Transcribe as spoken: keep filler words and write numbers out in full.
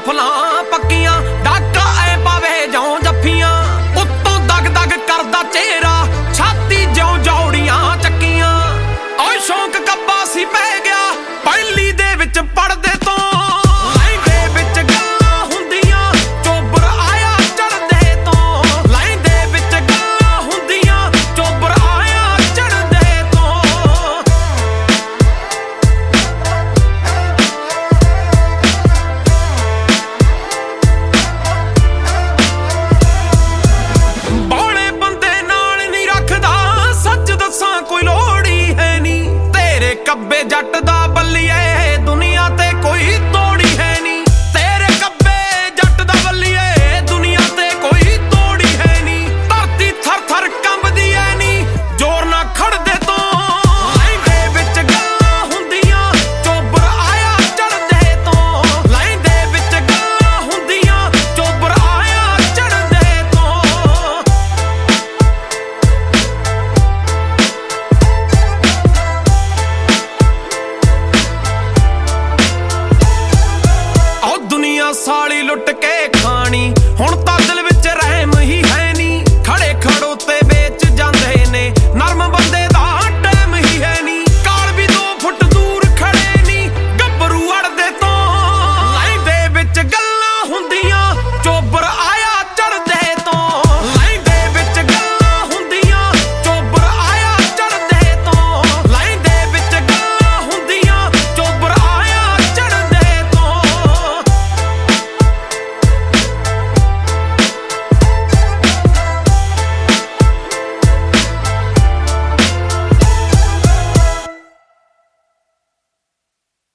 ਰਾਈਫਲਾਂ ਪੱਕੀਆਂ, ਡਾਕਾ ਐ ਪਾਵੇ ਜਿਉਂ ਜੱਫੀਆਂ, ਉੱਤੋਂ ਦਗ ਦਗ ਕਰਦਾ ਚਿਹਰਾ, ਛਾਤੀ ਜਿਉਂ ਜੌੜੀਆਂ ਚੱਕੀਆਂ। ਓਏ ਸ਼ੌਂਕ ਕੱਬਾ ਸੀ ਪੈ ਗਿਆ ਪਹਿਲੀ ਦੇ ਵਿੱਚ ਪੜਦੇ ਤੋਂ, ਲਾਈਨ ਦੇ ਵਿੱਚ ਗੱਲਾਂ ਹੁੰਦੀਆਂ ਚੋਬਰ ਆਇਆ ਚੜਦੇ ਤੋਂ, ਲਾਈਨ ਦੇ ਵਿੱਚ ਗੱਲਾਂ ਹੁੰਦੀਆਂ ਚੋਬਰ ਆਇਆ ਚੜਦੇ ਤੋਂ। ਬੋਲੇ ਬੰਦੇ ਨਾਲ ਨਹੀਂ ਰੱਖਦਾ, ਸੱਚ ਦੱਸਾਂ ਕੋਈ ਲੋੜ ਹੀ ਹੈ ਨੀ, ਤੇਰੇ ਕੱਬੇ ਜੱਟ